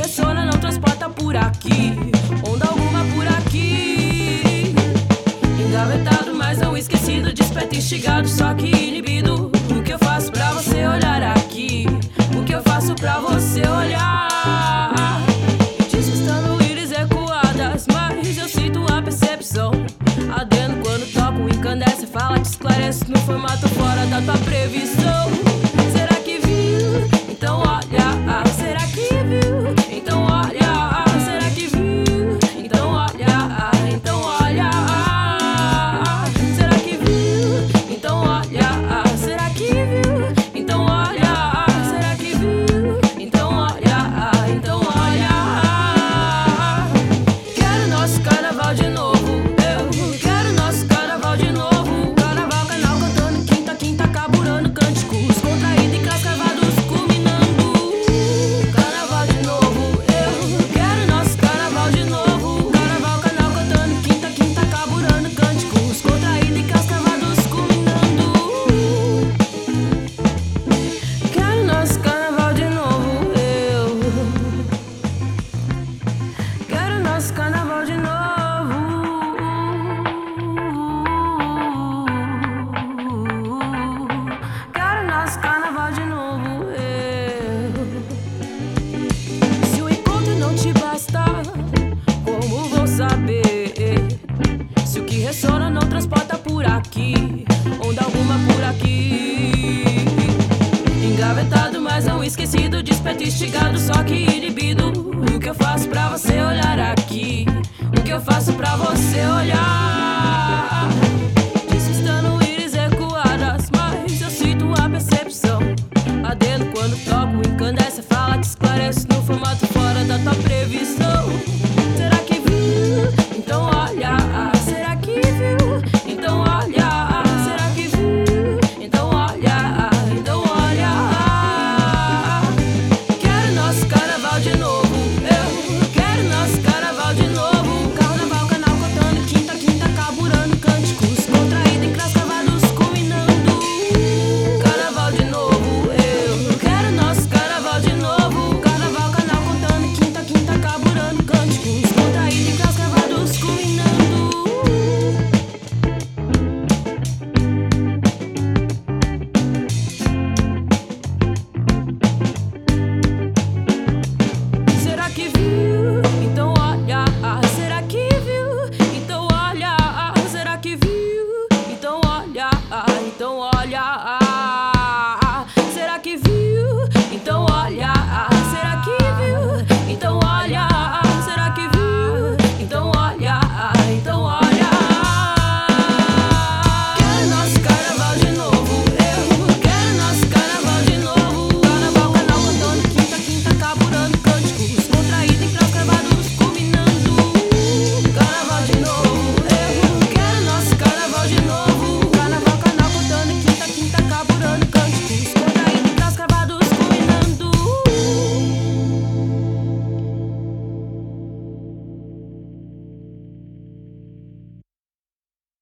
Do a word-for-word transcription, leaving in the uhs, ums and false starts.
ressona não transporta por aqui, onda alguma por aqui. Engavetado, mas não esquecido, desperto instigado, só que inibido. O que eu faço pra você olhar aqui? O que eu faço pra você olhar? Desvistando íris ecoadas, mas eu sinto a percepção. Adendo quando toco, incandesce, fala, te esclarece no formato fora da tua previsão. Será que viu? Então olha. Será que viu? Então olha. Será que viu? Então olha. Então olha. Será que viu? Então olha. Será que viu? Então olha. Será que viu? Então olha. Então olha. Quero nosso carnaval de novo. Eu quero nosso carnaval de novo. Carnaval, canal cantando quinta, quinta, carburando cânticos, contraído e cascavados culminando. Carnaval de novo. Eu quero nosso carnaval de novo. Carnaval, canal cantando quinta, quinta, carburando cânticos, contraído e cascavados culminando. Quero nosso carnaval de novo. Eu quero nosso carnaval de novo. Quero nosso carnaval de novo. Eu. Se o encontro não te bastar, como vou saber? Se o que ressona não transporta por aqui, onda alguma por aqui. Engavetado, mas não esquecido, desperto instigado, só que inibido. O que eu faço pra você olhar aqui? O que eu faço pra você olhar? Desvistando íris ecoadas, mas eu sinto a percepção. Adendo quando toco, incandesce, fala, te esclarece no formato fora da tua previsão.